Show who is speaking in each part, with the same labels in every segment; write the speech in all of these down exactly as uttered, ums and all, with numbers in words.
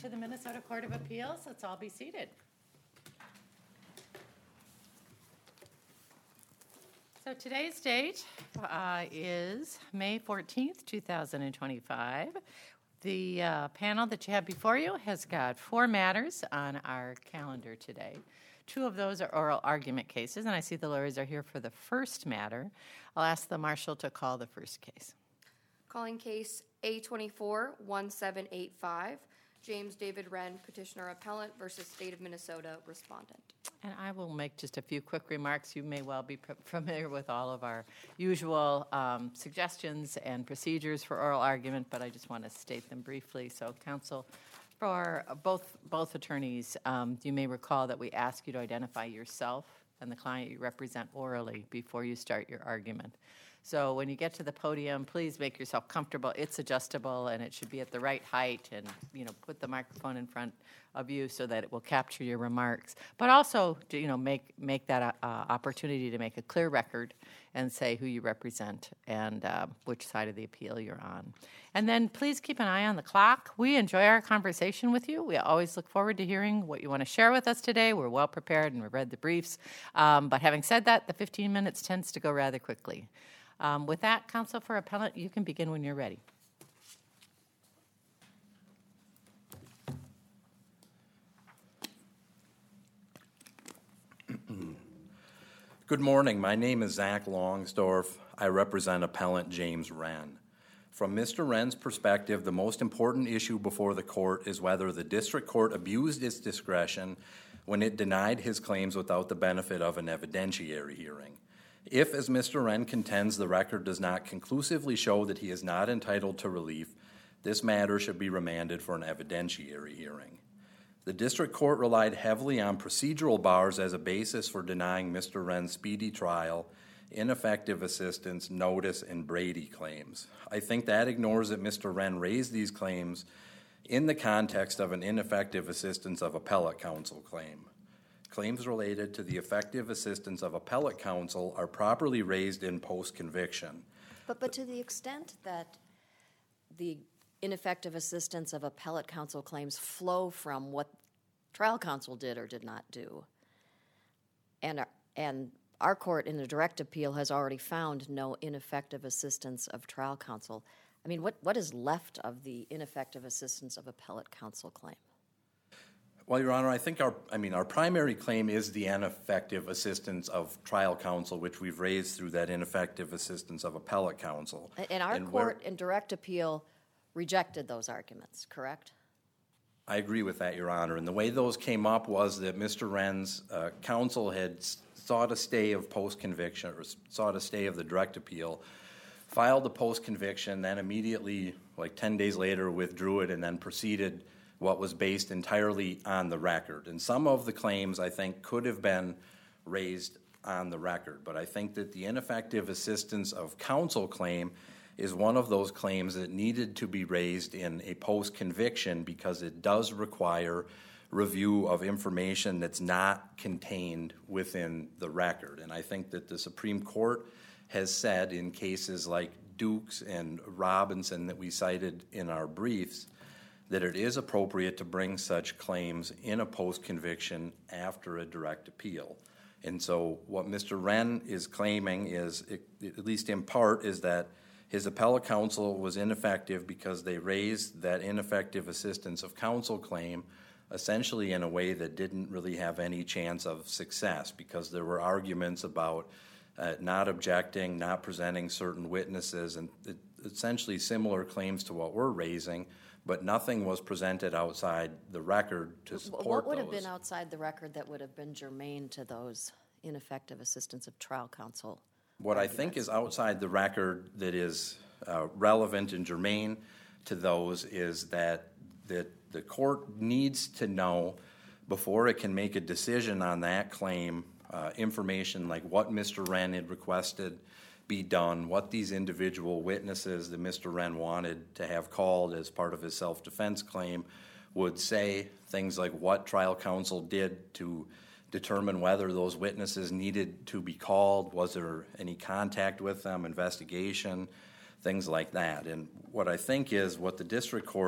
Speaker 1: to the Minnesota Court of Appeals. Let's all be seated. So today's date uh, is May fourteenth, two thousand twenty-five. The uh, panel that you have before you has got four matters on our calendar today. Two of those are oral argument cases, and I see the lawyers are here for the first matter. I'll ask the marshal to call the first case.
Speaker 2: Calling case A twenty-four one seven eight five, James David Wren, petitioner appellant versus State of Minnesota respondent.
Speaker 1: And I will make just a few quick remarks. You may well be pr- familiar with all of our usual um, suggestions and procedures for oral argument, but I just want to state them briefly. So, counsel, for both both attorneys, um, you may recall that we ask you to identify yourself and the client you represent orally before you start your argument. So when you get to the podium, please make yourself comfortable. It's adjustable, and it should be at the right height, and you know, put the microphone in front of you so that it will capture your remarks. But also, to, you know, make make that uh, opportunity to make a clear record and say who you represent and uh, which side of the appeal you're on. And then please keep an eye on the clock. We enjoy our conversation with you. We always look forward to hearing what you want to share with us today. We're well prepared and we've read the briefs. Um, but having said that, the fifteen minutes tends to go rather quickly. Um, with that, counsel for appellant, you can begin when you're ready.
Speaker 3: Good morning. My name is Zach Longsdorf. I represent appellant James Wren. From Mister Wren's perspective, the most important issue before the court is whether the district court abused its discretion when it denied his claims without the benefit of an evidentiary hearing. If, as Mister Wren contends, the record does not conclusively show that he is not entitled to relief, this matter should be remanded for an evidentiary hearing. The district court relied heavily on procedural bars as a basis for denying Mister Wren's speedy trial, ineffective assistance, notice, and Brady claims. I think that ignores that Mister Wren raised these claims in the context of an ineffective assistance of appellate counsel claim. Claims related to the effective assistance of appellate counsel are properly raised in post-conviction.
Speaker 4: But, but to the extent that the ineffective assistance of appellate counsel claims flow from what trial counsel did or did not do, and our, and our court in the direct appeal has already found no ineffective assistance of trial counsel, I mean, what, what is left of the ineffective assistance of appellate counsel claim?
Speaker 3: Well, Your Honor, I think our, I mean, our primary claim is the ineffective assistance of trial counsel, which we've raised through that ineffective assistance of appellate counsel.
Speaker 4: And our
Speaker 3: and
Speaker 4: court
Speaker 3: where,
Speaker 4: in direct appeal rejected those arguments, correct?
Speaker 3: I agree with that, Your Honor. And the way those came up was that Mister Wren's uh, counsel had sought a stay of post-conviction, or sought a stay of the direct appeal, filed the post-conviction, then immediately, like ten days later, withdrew it, and then proceeded what was based entirely on the record. And some of the claims, I think, could have been raised on the record. But I think that the ineffective assistance of counsel claim is one of those claims that needed to be raised in a post-conviction because it does require review of information that's not contained within the record. And I think that the Supreme Court has said in cases like Dukes and Robinson that we cited in our briefs that it is appropriate to bring such claims in a post-conviction after a direct appeal. And so what Mister Wren is claiming is, at least in part, is that his appellate counsel was ineffective because they raised that ineffective assistance of counsel claim essentially in a way that didn't really have any chance of success because there were arguments about uh, not objecting, not presenting certain witnesses, and it, essentially similar claims to what we're raising, but nothing was presented outside the record to support
Speaker 4: What would
Speaker 3: those.
Speaker 4: have been outside the record that would have been germane to those ineffective assistance of trial counsel?
Speaker 3: What I think is outside the record that is uh, relevant and germane to those is that, that the court needs to know before it can make a decision on that claim uh, information like what Mister Wren had requested be done, what these individual witnesses that Mister Wren wanted to have called as part of his self-defense claim would say, things like what trial counsel did to determine whether those witnesses needed to be called, was there any contact with them, investigation, things like that. And what I think is what the district court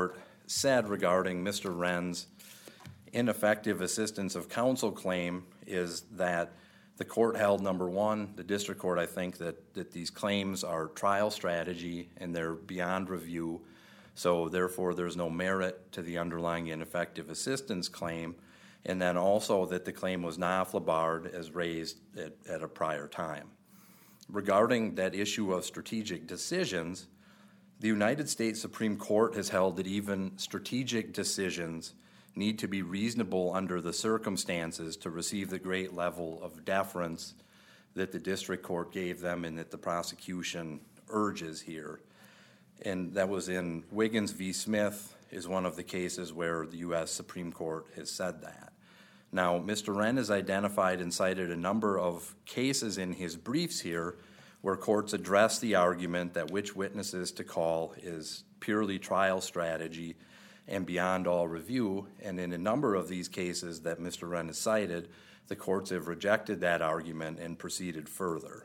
Speaker 3: said regarding Mister Wren's ineffective assistance of counsel claim is that the court held, number one, the district court, I think, that, that these claims are trial strategy and they're beyond review, so therefore there's no merit to the underlying ineffective assistance claim, and then also that the claim was non-flabarred as raised at, at a prior time. Regarding that issue of strategic decisions, the United States Supreme Court has held that even strategic decisions need to be reasonable under the circumstances to receive the great level of deference that the district court gave them and that the prosecution urges here. And that was in Wiggins v. Smith is one of the cases where the U S Supreme Court has said that. Now, Mister Wren has identified and cited a number of cases in his briefs here where courts address the argument that which witnesses to call is purely trial strategy and beyond all review, and in a number of these cases that Mister Wren has cited, the courts have rejected that argument and proceeded further.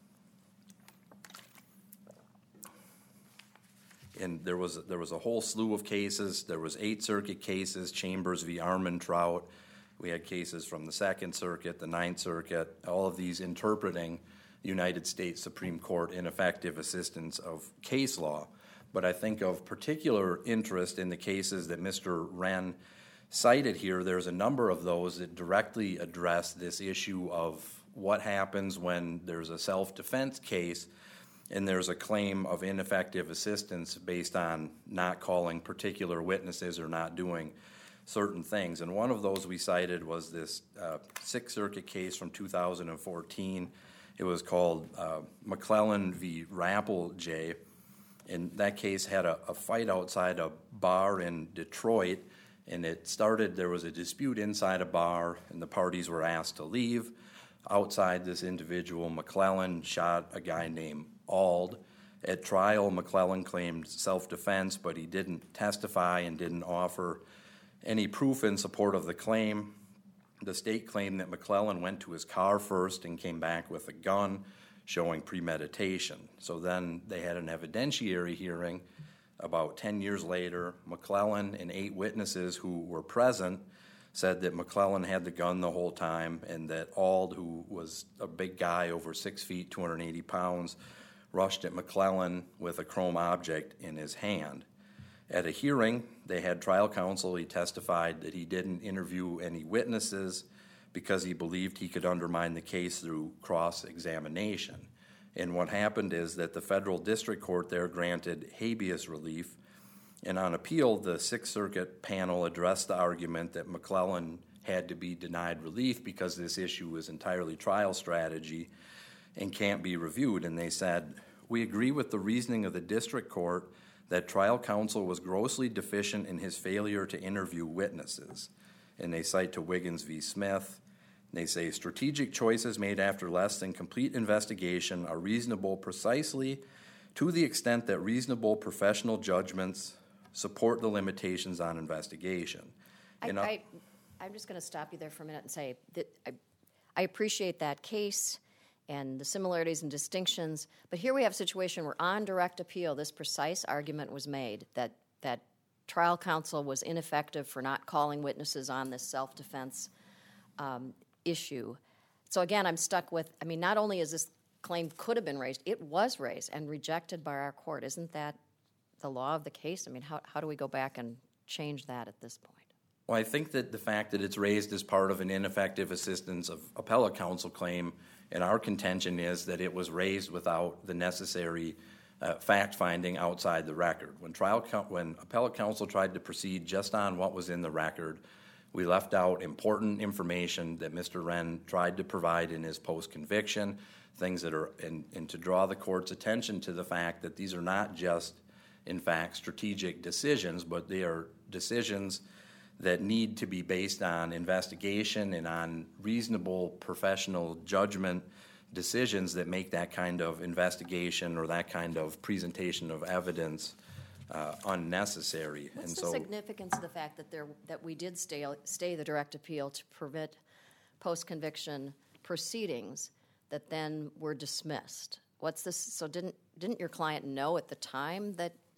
Speaker 3: And there was there was a whole slew of cases. There was Eighth Circuit cases, Chambers v. Armentrout. We had cases from the Second Circuit, the Ninth Circuit, all of these interpreting the United States Supreme Court ineffective assistance of case law. But I think of particular interest in the cases that Mister Wren cited here. There's a number of those that directly address this issue of what happens when there's a self-defense case and there's a claim of ineffective assistance based on not calling particular witnesses or not doing certain things. And one of those we cited was this uh, Sixth Circuit case from two thousand fourteen. It was called uh, McClellan v. Rappel-J. And that case had a, a fight outside a bar in Detroit, and it started, there was a dispute inside a bar, and the parties were asked to leave. Outside, this individual, McClellan, shot a guy named Auld. At trial, McClellan claimed self-defense, but he didn't testify and didn't offer any proof in support of the claim. The state claimed that McClellan went to his car first and came back with a gun, showing premeditation. So then they had an evidentiary hearing. About ten years later, McClellan and eight witnesses who were present said that McClellan had the gun the whole time and that Auld, who was a big guy, over six feet, two hundred eighty pounds, rushed at McClellan with a chrome object in his hand. At a hearing, they had trial counsel. He testified that he didn't interview any witnesses because he believed he could undermine the case through cross-examination. And what happened is that the federal district court there granted habeas relief, and on appeal, the Sixth Circuit panel addressed the argument that McClellan had to be denied relief because this issue was entirely trial strategy and can't be reviewed. And they said, "We agree with the reasoning of the district court that trial counsel was grossly deficient in his failure to interview witnesses." And they cite to Wiggins v. Smith. They say, "Strategic choices made after less than complete investigation are reasonable precisely to the extent that reasonable professional judgments support the limitations on investigation."
Speaker 4: I,
Speaker 3: And, uh,
Speaker 4: I, I'm just going to stop you there for a minute and say that I, I appreciate that case and the similarities and distinctions, but here we have a situation where on direct appeal, this precise argument was made that, that trial counsel was ineffective for not calling witnesses on this self-defense um, issue. So again, I'm stuck with, I mean, not only is this claim could have been raised, it was raised and rejected by our court. Isn't that the law of the case? I mean, how, how do we go back and change that at this point?
Speaker 3: Well, I think that the fact that it's raised as part of an ineffective assistance of appellate counsel claim, and our contention is that it was raised without the necessary uh, fact-finding outside the record. When trial, when appellate counsel tried to proceed just on what was in the record, we left out important information that Mister Wren tried to provide in his post-conviction, things that are, and, and to draw the court's attention to the fact that these are not just, in fact, strategic decisions, but they are decisions that need to be based on investigation and on reasonable professional judgment decisions that make that kind of investigation or that kind of presentation of evidence uh, unnecessary.
Speaker 4: What's
Speaker 3: and
Speaker 4: the
Speaker 3: so,
Speaker 4: significance of the fact that there that we did stay stay the direct appeal to prevent post-conviction proceedings that then were dismissed? What's this? So didn't didn't your client know at the time that it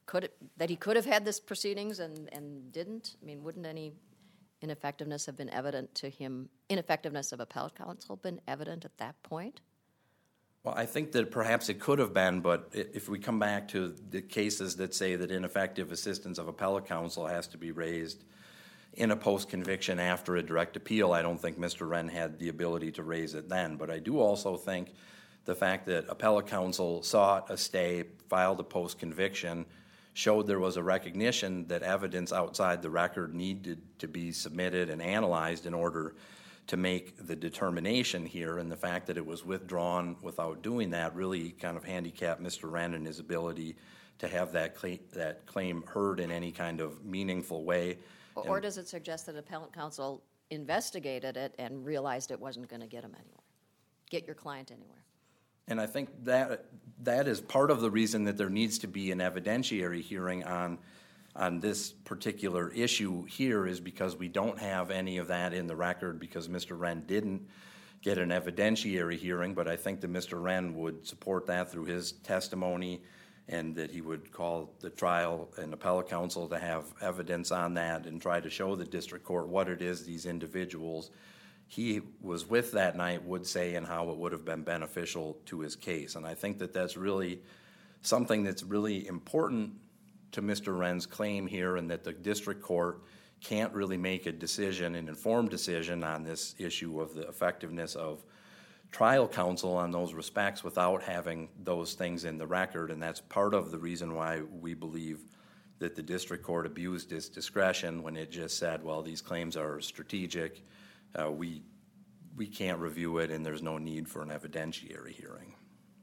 Speaker 4: could that he could have had this proceedings and, and didn't? I mean, wouldn't any ineffectiveness have been evident to him? Ineffectiveness of appellate counsel been evident at that point?
Speaker 3: Well, I think that perhaps it could have been, but i- if we come back to the cases that say that ineffective assistance of appellate counsel has to be raised in a post-conviction after a direct appeal, I don't think Mister Wren had the ability to raise it then. But I do also think the fact that appellate counsel sought a stay, filed a post-conviction, showed there was a recognition that evidence outside the record needed to be submitted and analyzed in order to make the determination here, and the fact that it was withdrawn without doing that really kind of handicapped Mister Wren in his ability to have that claim, that claim heard in any kind of meaningful way.
Speaker 4: Or, or does it suggest that appellate counsel investigated it and realized it wasn't going to get him anywhere, get your client anywhere?
Speaker 3: And I think that that is part of the reason that there needs to be an evidentiary hearing on on this particular issue here, is because we don't have any of that in the record, because Mister Wren didn't get an evidentiary hearing. But I think that Mister Wren would support that through his testimony, and that he would call the trial and appellate counsel to have evidence on that and try to show the district court what it is these individuals he was with that night would say and how it would have been beneficial to his case. And I think that that's really something that's really important to Mister Wren's claim here, and that the district court can't really make a decision, an informed decision on this issue of the effectiveness of trial counsel on those respects without having those things in the record. And that's part of the reason why we believe that the district court abused its discretion when it just said, well, these claims are strategic, uh, we we can't review it, and there's no need for an evidentiary hearing.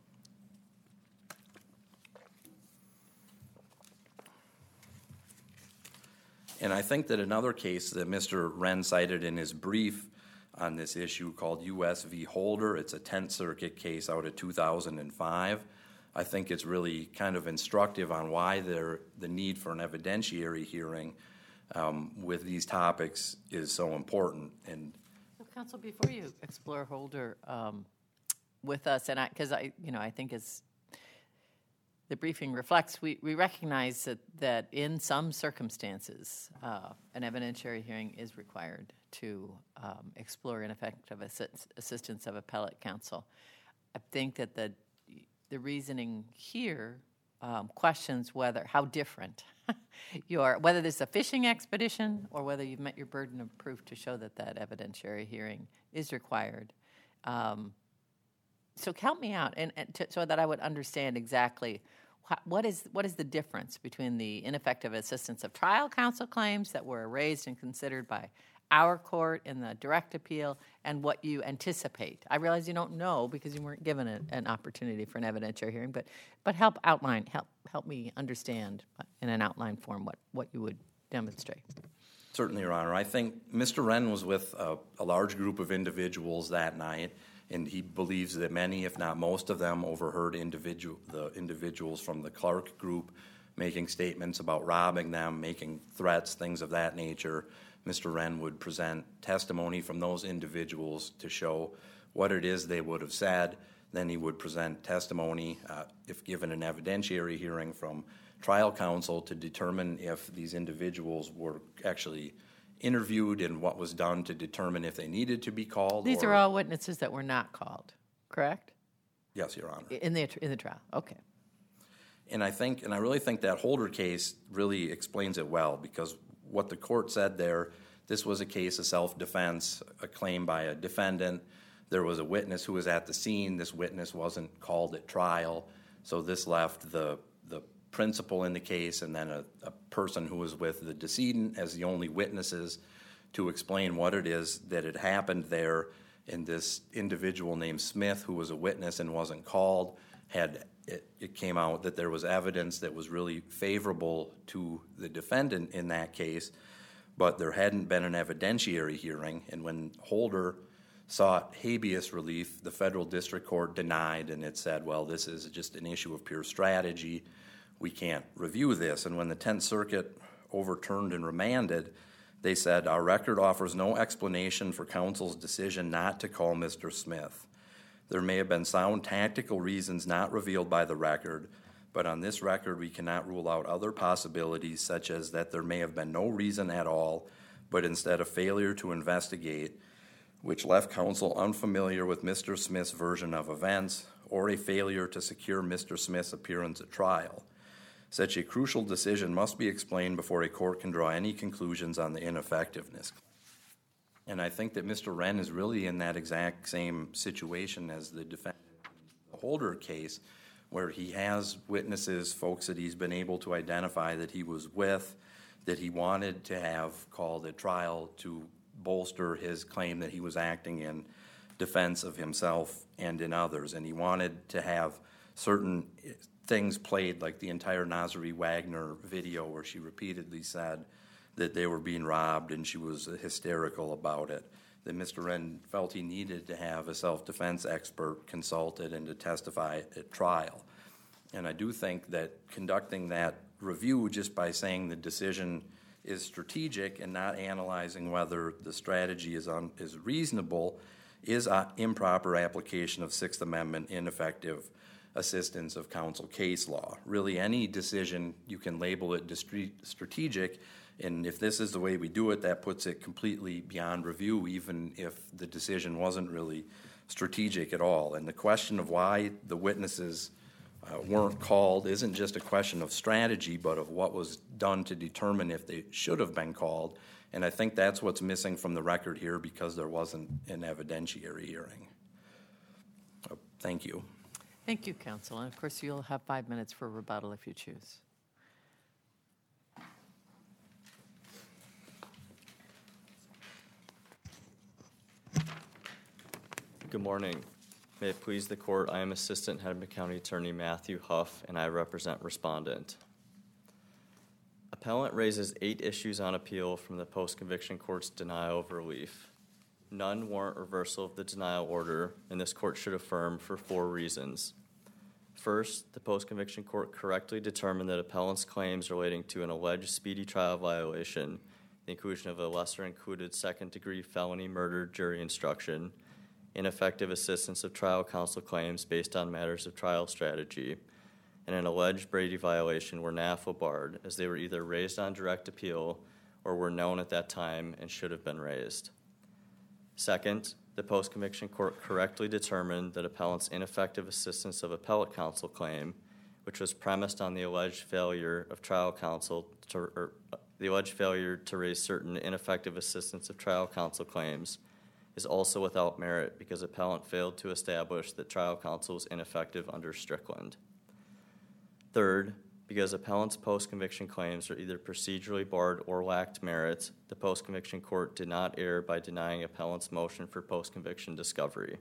Speaker 3: And I think that another case that Mister Wren cited in his brief on this issue, called U S v. Holder, it's a Tenth Circuit case out of two thousand five. I think it's really kind of instructive on why there, the need for an evidentiary hearing um, with these topics is so important. And
Speaker 1: Well, Counsel, before you explore Holder um, with us, and I, because I, you know, I think as the briefing reflects, we, we recognize that, that in some circumstances, uh, an evidentiary hearing is required to um, explore ineffective assist, assistance of appellate counsel. I think that the the reasoning here um, questions whether how different your whether this is a fishing expedition or whether you've met your burden of proof to show that that evidentiary hearing is required. Um, so help me out, and, and to, so that I would understand exactly wh- what is what is the difference between the ineffective assistance of trial counsel claims that were raised and considered by our court in the direct appeal and what you anticipate. I realize you don't know because you weren't given a, an opportunity for an evidentiary hearing, but but help outline, help help me understand in an outline form what, what you would demonstrate.
Speaker 3: Certainly, Your Honor. I think Mister Wren was with a, a large group of individuals that night, and he believes that many, if not most of them, overheard individual the individuals from the Clark group making statements about robbing them, making threats, things of that nature. Mister Wren would present testimony from those individuals to show what it is they would have said. Then he would present testimony, uh, if given an evidentiary hearing, from trial counsel to determine if these individuals were actually interviewed and what was done to determine if they needed to be called.
Speaker 1: These
Speaker 3: or,
Speaker 1: are all witnesses that were not called, correct?
Speaker 3: Yes, Your Honor.
Speaker 1: In the in the trial, okay.
Speaker 3: And I think, and I really think that Holder case really explains it well, because what the court said there, this was a case of self-defense, a claim by a defendant. There was a witness who was at the scene. This witness wasn't called at trial, so this left the the principal in the case and then a, a person who was with the decedent as the only witnesses to explain what it is that had happened there. And this individual named Smith, who was a witness and wasn't called, had it, it came out that there was evidence that was really favorable to the defendant in that case, but there hadn't been an evidentiary hearing. And when Holder sought habeas relief, the federal district court denied, and it said, well, this is just an issue of pure strategy. We can't review this. And when the Tenth Circuit overturned and remanded, they said, our record offers no explanation for counsel's decision not to call Mister Smith. There may have been sound tactical reasons not revealed by the record, But on this record, we cannot rule out other possibilities, such as that there may have been no reason at all, but instead a failure to investigate, which left counsel unfamiliar with Mister Smith's version of events, or a failure to secure Mister Smith's appearance at trial. Such a crucial decision must be explained before a court can draw any conclusions on the ineffectiveness. And I think that Mister Wren is really in that exact same situation as the defendant in the Holder case, where he has witnesses, folks that he's been able to identify that he was with, that he wanted to have called at trial to bolster his claim that he was acting in defense of himself and in others. And he wanted to have certain things played, like the entire Nasri Wagner video where she repeatedly said that they were being robbed and she was hysterical about it. That Mister Wren felt he needed to have a self-defense expert consulted and to testify at trial. And I do think that conducting that review just by saying the decision is strategic and not analyzing whether the strategy is un, is reasonable is an improper application of Sixth Amendment ineffective assistance of counsel case law. Really, any decision, you can label it distre- strategic, and if this is the way we do it, that puts it completely beyond review, even if the decision wasn't really strategic at all. And the question of why the witnesses uh, weren't called isn't just a question of strategy, but of what was done to determine if they should have been called. And I think that's what's missing from the record here, because there wasn't an evidentiary hearing. Uh, thank you.
Speaker 1: Thank you, counsel. And of course, you'll have five minutes for rebuttal if you choose.
Speaker 5: Good morning. May it please the court, I am Assistant Hennepin County Attorney Matthew Huff, and I represent respondent. Appellant raises eight issues on appeal from the post-conviction court's denial of relief. None warrant reversal of the denial order, and this court should affirm for four reasons. First, the post-conviction court correctly determined that appellant's claims relating to an alleged speedy trial violation, the inclusion of a lesser-included second-degree felony murder jury instruction, ineffective assistance of trial counsel claims based on matters of trial strategy, and an alleged Brady violation were N A F L barred, as they were either raised on direct appeal or were known at that time and should have been raised. Second, the post-conviction court correctly determined that appellant's ineffective assistance of appellate counsel claim, which was premised on the alleged failure of trial counsel to, or, uh, the alleged failure to raise certain ineffective assistance of trial counsel claims, is also without merit because appellant failed to establish that trial counsel was ineffective under Strickland. Third, because appellant's post-conviction claims are either procedurally barred or lacked merit, the post-conviction court did not err by denying appellant's motion for post-conviction discovery.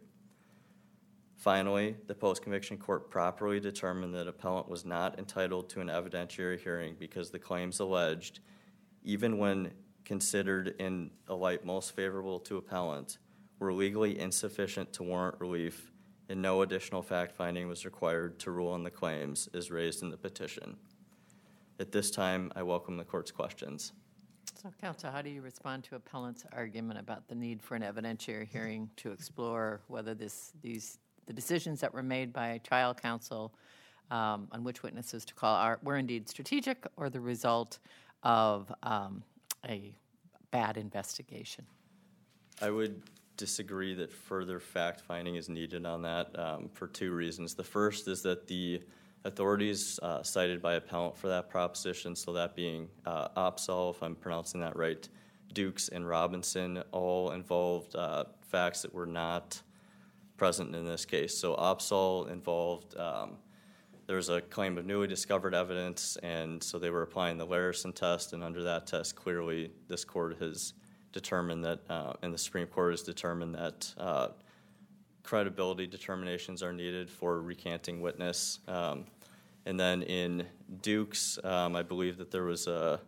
Speaker 5: Finally, the post-conviction court properly determined that appellant was not entitled to an evidentiary hearing because the claims alleged, even when considered in a light most favorable to appellant, were legally insufficient to warrant relief, and no additional fact-finding was required to rule on the claims as raised in the petition. At this time, I welcome the court's questions.
Speaker 1: So, counsel, how do you respond to appellant's argument about the need for an evidentiary hearing to explore whether this, these, the decisions that were made by trial counsel um, on which witnesses to call are, were indeed strategic or the result of um, a bad investigation?
Speaker 5: I would disagree that further fact-finding is needed on that um, for two reasons. The first is that the authorities uh, cited by appellant for that proposition, so that being uh, Opsahl, if I'm pronouncing that right, Dukes, and Robinson, all involved uh, facts that were not present in this case. So Opsahl involved, um, there was a claim of newly discovered evidence, and so they were applying the Larison test, and under that test, clearly this court has determined that, uh, and the Supreme Court has determined that uh, credibility determinations are needed for recanting witness. Um, and then in Dukes, um, I believe that there was a,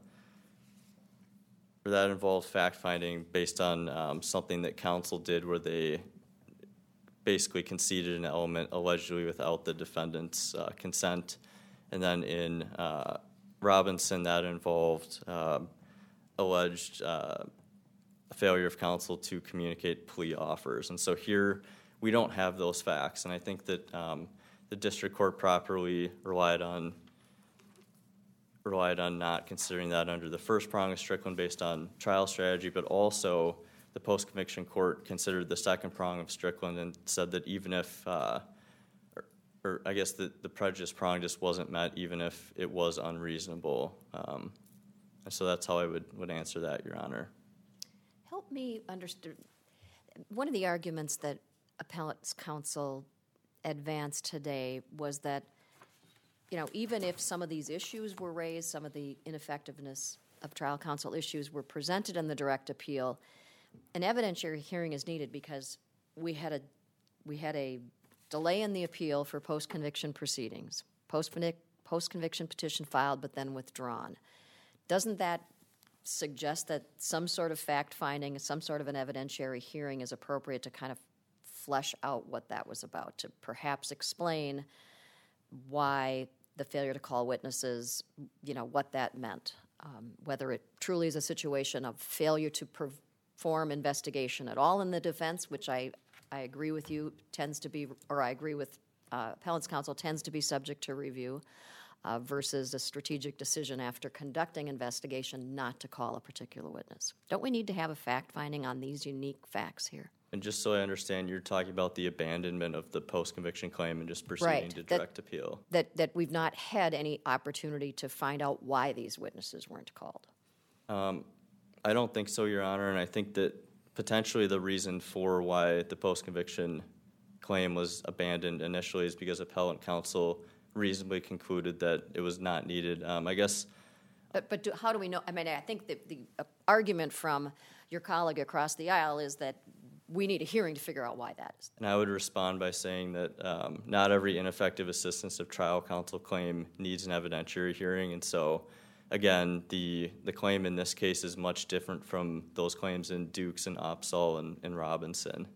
Speaker 5: that involved fact-finding based on um, something that counsel did where they basically conceded an element allegedly without the defendant's uh, consent. And then in uh, Robinson, that involved uh, alleged uh, failure of counsel to communicate plea offers. And so here we don't have those facts, and I think that um, the district court properly relied on relied on not considering that under the first prong of Strickland based on trial strategy, but also the post-conviction court considered the second prong of Strickland and said that even if, uh, or, or I guess the, the prejudice prong just wasn't met, even if it was unreasonable. Um, and so that's how I would, would answer that, Your Honor.
Speaker 4: Help me understand. One of the arguments that appellate's counsel advanced today was that, you know, even if some of these issues were raised, some of the ineffectiveness of trial counsel issues were presented in the direct appeal, an evidentiary hearing is needed because we had a we had a delay in the appeal for post-conviction proceedings, post post-conviction petition filed but then withdrawn. Doesn't that suggest that some sort of fact-finding, some sort of an evidentiary hearing is appropriate to kind of flesh out what that was about, to perhaps explain why the failure to call witnesses, you know, what that meant, um, whether it truly is a situation of failure to perform investigation at all in the defense, which I, I agree with you tends to be, or I agree with uh, appellant's counsel tends to be subject to review, uh, versus a strategic decision after conducting investigation not to call a particular witness. Don't we need to have a fact-finding on these unique facts here?
Speaker 5: And just so I understand, you're talking about the abandonment of the post-conviction claim and just proceeding
Speaker 4: Right.
Speaker 5: to
Speaker 4: That-
Speaker 5: direct appeal.
Speaker 4: That, that we've not had any opportunity to find out why these witnesses weren't called.
Speaker 5: Um, I don't think so, Your Honor, and I think that potentially the reason for why the post-conviction claim was abandoned initially is because appellant counsel reasonably concluded that it was not needed. Um, I guess
Speaker 4: But, but do, how do we know? I mean, I think that the uh, argument from your colleague across the aisle is that we need a hearing to figure out why that is.
Speaker 5: And I would respond by saying that um, not every ineffective assistance of trial counsel claim needs an evidentiary hearing. And so, again, the the claim in this case is much different from those claims in Dukes and Opsahl and, and Robinson.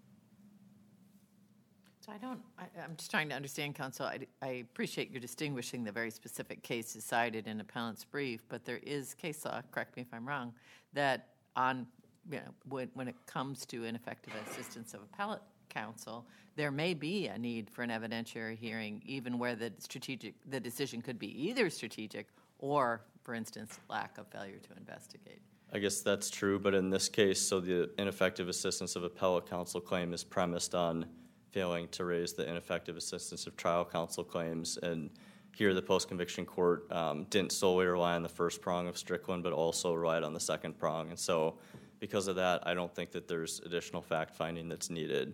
Speaker 1: So I don't, I, I'm just trying to understand, counsel. I, I appreciate you distinguishing the very specific cases cited in appellant's brief, but there is case law, correct me if I'm wrong, that on, you know, when, when it comes to ineffective assistance of appellate counsel, there may be a need for an evidentiary hearing, even where the strategic, the decision could be either strategic or, for instance, lack of failure to investigate.
Speaker 5: I guess that's true, but in this case, so the ineffective assistance of appellate counsel claim is premised on failing to raise the ineffective assistance of trial counsel claims, and here the post-conviction court um, didn't solely rely on the first prong of Strickland, but also relied on the second prong, and so because of that, I don't think that there's additional fact-finding that's needed.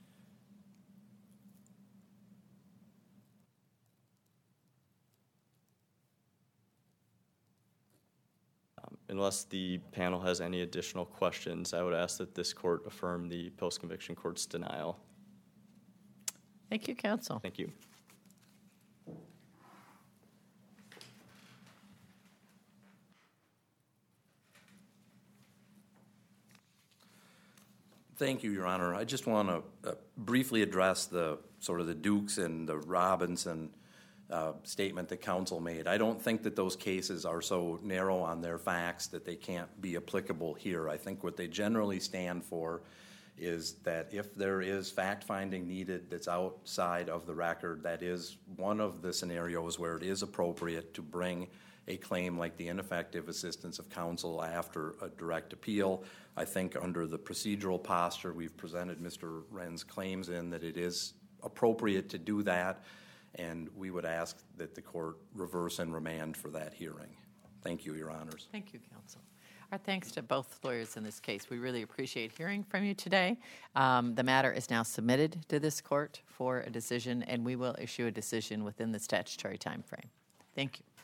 Speaker 5: Um, unless the panel has any additional questions, I would ask that this court affirm the post-conviction court's denial.
Speaker 1: Thank you, counsel.
Speaker 5: Thank you.
Speaker 3: Thank you, Your Honor. I just want to uh, briefly address the sort of the Dukes and the Robinson uh, statement that counsel made. I don't think that those cases are so narrow on their facts that they can't be applicable here. I think what they generally stand for is that if there is fact-finding needed that's outside of the record, that is one of the scenarios where it is appropriate to bring a claim like the ineffective assistance of counsel after a direct appeal. I think under the procedural posture we've presented Mister Wren's claims in that it is appropriate to do that, and we would ask that the court reverse and remand for that hearing. Thank you, Your Honors.
Speaker 1: Thank you, counsel. Our thanks to both lawyers in this case. We really appreciate hearing from you today. Um, the matter is now submitted to this court for a decision, and we will issue a decision within the statutory time frame. Thank you.